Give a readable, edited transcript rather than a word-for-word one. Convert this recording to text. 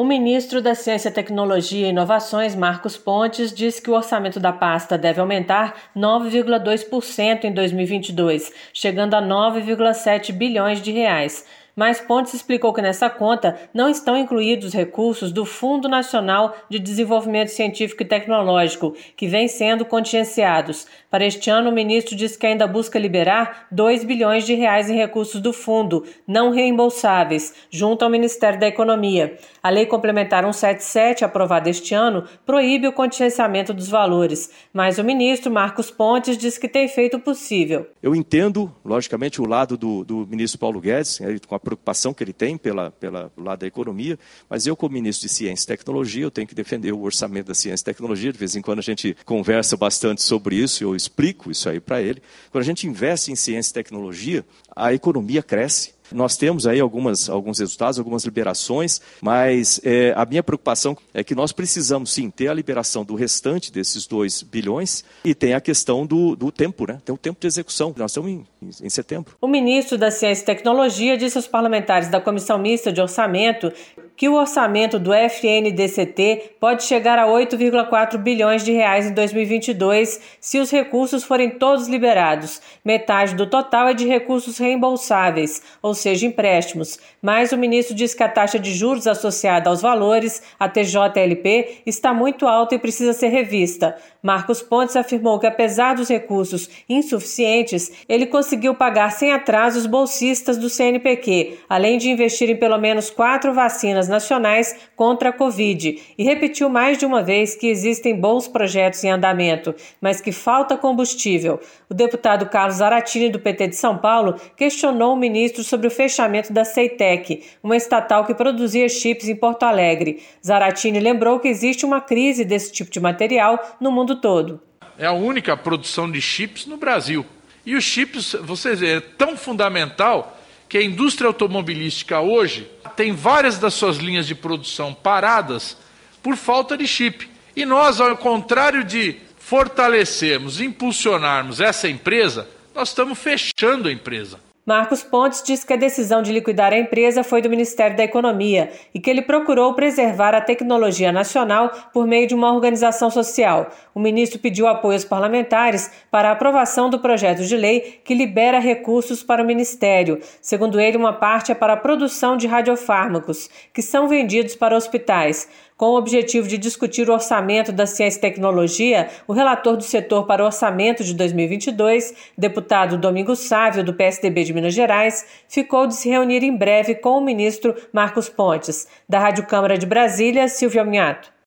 O ministro da Ciência, Tecnologia e Inovações, Marcos Pontes, disse que o orçamento da pasta deve aumentar 9,2% em 2022, chegando a 9,7 bilhões de reais. Mas Pontes explicou que nessa conta não estão incluídos recursos do Fundo Nacional de Desenvolvimento Científico e Tecnológico, que vêm sendo contingenciados. Para este ano, o ministro disse que ainda busca liberar 2 bilhões de reais em recursos do fundo, não reembolsáveis, junto ao Ministério da Economia. A Lei Complementar 177, aprovada este ano, proíbe o contingenciamento dos valores, mas o ministro Marcos Pontes diz que tem feito o possível. Eu entendo, logicamente, o lado do ministro Paulo Guedes, com a preocupação que ele tem pelo lado da economia, mas eu, como ministro de Ciência e Tecnologia, eu tenho que defender o orçamento da Ciência e Tecnologia. De vez em quando a gente conversa bastante sobre isso, eu explico isso aí para ele. Quando a gente investe em Ciência e Tecnologia, a economia cresce. Nós temos aí alguns resultados, algumas liberações, mas a minha preocupação é que nós precisamos sim ter a liberação do restante desses 2 bilhões e tem a questão do tempo, né? Tem o tempo de execução. Nós estamos em setembro. O ministro da Ciência e Tecnologia disse aos parlamentares da Comissão Mista de Orçamento que o orçamento do FNDCT pode chegar a 8,4 bilhões de reais em 2022 se os recursos forem todos liberados. Metade do total é de recursos reembolsáveis, ou seja, empréstimos. Mas o ministro disse que a taxa de juros associada aos valores, a TJLP, está muito alta e precisa ser revista. Marcos Pontes afirmou que, apesar dos recursos insuficientes, ele conseguiu pagar sem atraso os bolsistas do CNPq, além de investir em pelo menos 4 vacinas nacionais contra a Covid, e repetiu mais de uma vez que existem bons projetos em andamento, mas que falta combustível. O deputado Carlos Zaratini, do PT de São Paulo, questionou o ministro sobre o fechamento da Ceitec, uma estatal que produzia chips em Porto Alegre. Zaratini lembrou que existe uma crise desse tipo de material no mundo todo. É a única produção de chips no Brasil. E os chips, vocês veem, é tão fundamental que a indústria automobilística hoje tem várias das suas linhas de produção paradas por falta de chip. E nós, ao contrário de fortalecermos, impulsionarmos essa empresa, nós estamos fechando a empresa. Marcos Pontes disse que a decisão de liquidar a empresa foi do Ministério da Economia e que ele procurou preservar a tecnologia nacional por meio de uma organização social. O ministro pediu apoio aos parlamentares para a aprovação do projeto de lei que libera recursos para o Ministério. Segundo ele, uma parte é para a produção de radiofármacos, que são vendidos para hospitais. Com o objetivo de discutir o orçamento da Ciência e Tecnologia, o relator do setor para o orçamento de 2022, deputado Domingos Sávio, do PSDB de Minas Gerais, ficou de se reunir em breve com o ministro Marcos Pontes. Da Rádio Câmara de Brasília, Silvia Minhato.